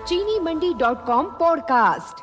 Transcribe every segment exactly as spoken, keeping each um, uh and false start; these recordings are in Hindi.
चीनी मंडी डॉट कॉम पॉडकास्ट।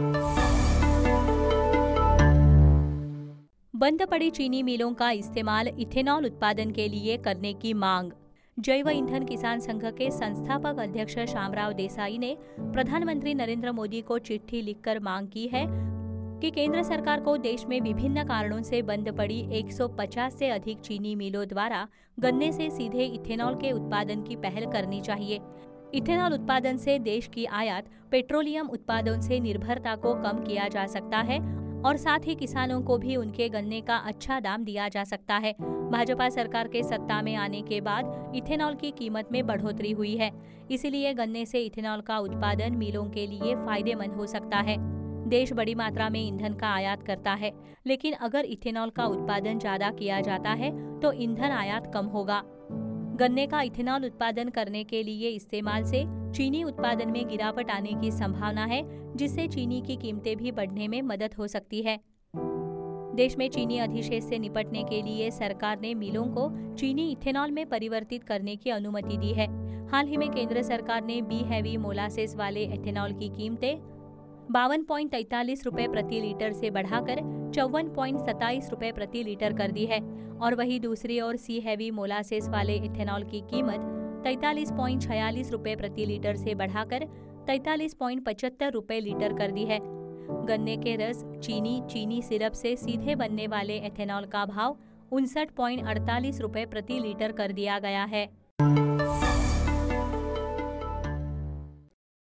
बंद पड़ी चीनी मिलों का इस्तेमाल इथेनॉल उत्पादन के लिए करने की मांग। जैव ईंधन किसान संघ के संस्थापक अध्यक्ष श्यामराव देसाई ने प्रधानमंत्री नरेंद्र मोदी को चिट्ठी लिखकर मांग की है कि केंद्र सरकार को देश में विभिन्न कारणों से बंद पड़ी एक सौ पचास से अधिक चीनी मिलों द्वारा गन्ने से सीधे इथेनॉल के उत्पादन की पहल करनी चाहिए। इथेनॉल उत्पादन से देश की आयात पेट्रोलियम उत्पादों से निर्भरता को कम किया जा सकता है और साथ ही किसानों को भी उनके गन्ने का अच्छा दाम दिया जा सकता है। भाजपा सरकार के सत्ता में आने के बाद इथेनॉल की कीमत में बढ़ोतरी हुई है, इसीलिए गन्ने से इथेनॉल का उत्पादन मिलों के लिए फायदेमंद हो सकता है। देश बड़ी मात्रा में ईंधन का आयात करता है, लेकिन अगर इथेनॉल का उत्पादन ज्यादा किया जाता है तो ईंधन आयात कम होगा। गन्ने का इथेनॉल उत्पादन करने के लिए इस्तेमाल से चीनी उत्पादन में गिरावट आने की संभावना है, जिससे चीनी की कीमतें भी बढ़ने में मदद हो सकती है। देश में चीनी अधिशेष से निपटने के लिए सरकार ने मिलों को चीनी इथेनॉल में परिवर्तित करने की अनुमति दी है। हाल ही में केंद्र सरकार ने बी हैवी मोलासेस वाले इथेनॉल की कीमतें बावन पॉइंट तैंतालीस रुपए प्रति लीटर से बढ़ाकर चौवन पॉइंट सत्ताईस रुपए प्रति लीटर कर दी है और वहीं दूसरी ओर सी हैवी मोलासेस वाले इथेनॉल की कीमत तैंतालीस पॉइंट छियालीस रुपए प्रति लीटर से बढ़ाकर तैंतालीस पॉइंट पचहत्तर रुपए लीटर कर दी है। गन्ने के रस, चीनी, चीनी सिरप से सीधे बनने वाले इथेनॉल का भाव उनसठ पॉइंट अड़तालीस रुपए प्रति लीटर कर दिया गया है।